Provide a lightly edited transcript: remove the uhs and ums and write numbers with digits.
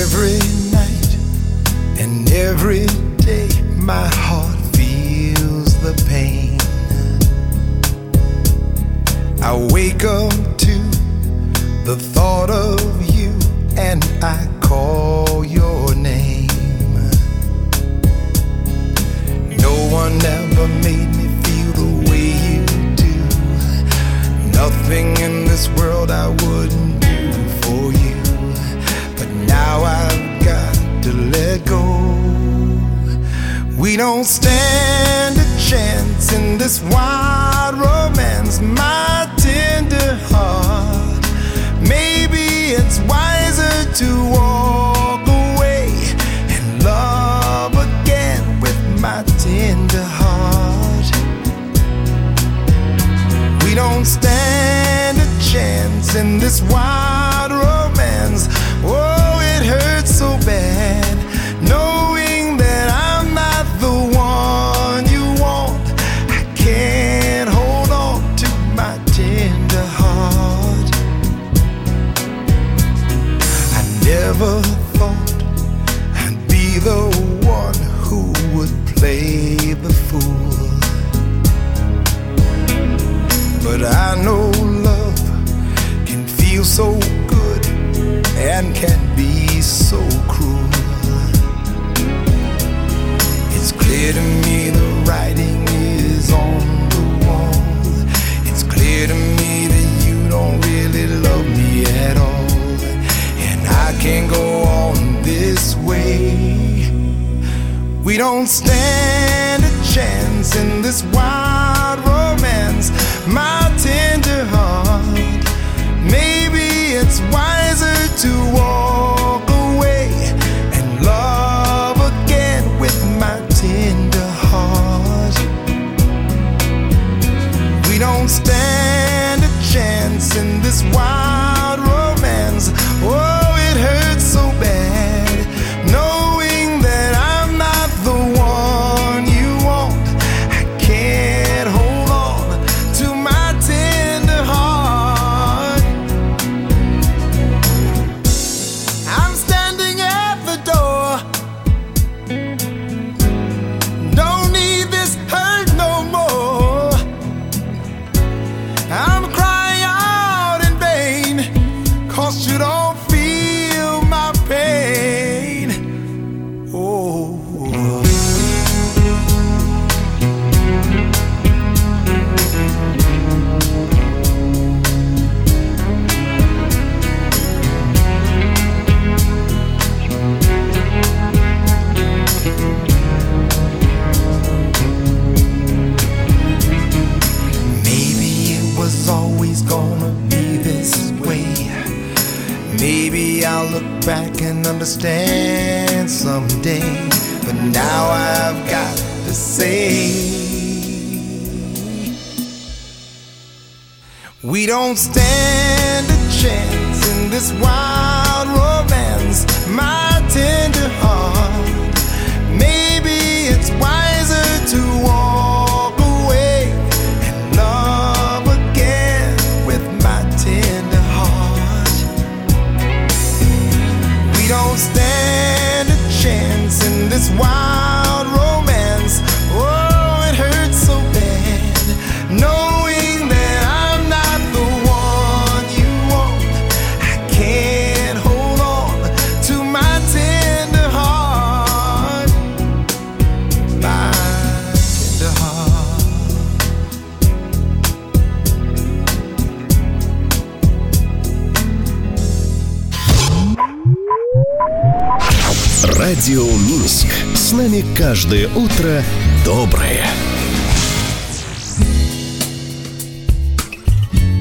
Every night and every day my heart feels the pain. I wake up to the thought of you and I call your name. No one ever made me feel the way you do. Nothing in this world I wouldn't do for you. But now I've got to let go. We don't stand a chance in this wild romance, my tender heart. Maybe it's wiser to walk away and love again with my tender heart. We don't stand a chance in this wild romance. Oh, it hurts so bad knowing that I'm not the one you want. I can't hold on to my tender heart. I never thought I'd be the one who would play the fool, but I know love can feel so good and can be so cruel. It's clear to me the writing is on the wall. It's clear to me that you don't really love me at all, and I can't go on this way. We don't stand a chance in this wild romance, my tender heart. Maybe it's wiser to walk away and love again with my tender heart. We don't stand a chance in this wild romance. Oh, it hurts so bad knowing that I'm not the one you want. I can't hold on to my tender heart. I'm standing at the door. Don't need this hurt no more. I'm crying out in vain, 'cause you don't feel my pain. Oh. Maybe it was always gonna be this way. Maybe I'll look back and understand someday. But now I've got to say, we don't stand a chance in this wild romance, my tender heart. Maybe it's wiser to walk away and love again with my tender heart. We don't stand a chance in this wild romance. Oh, it hurts so bad knowing that I'm not the one you want. I can't hold on to my tender heart, my tender heart. Радио Минск. С нами каждое утро доброе.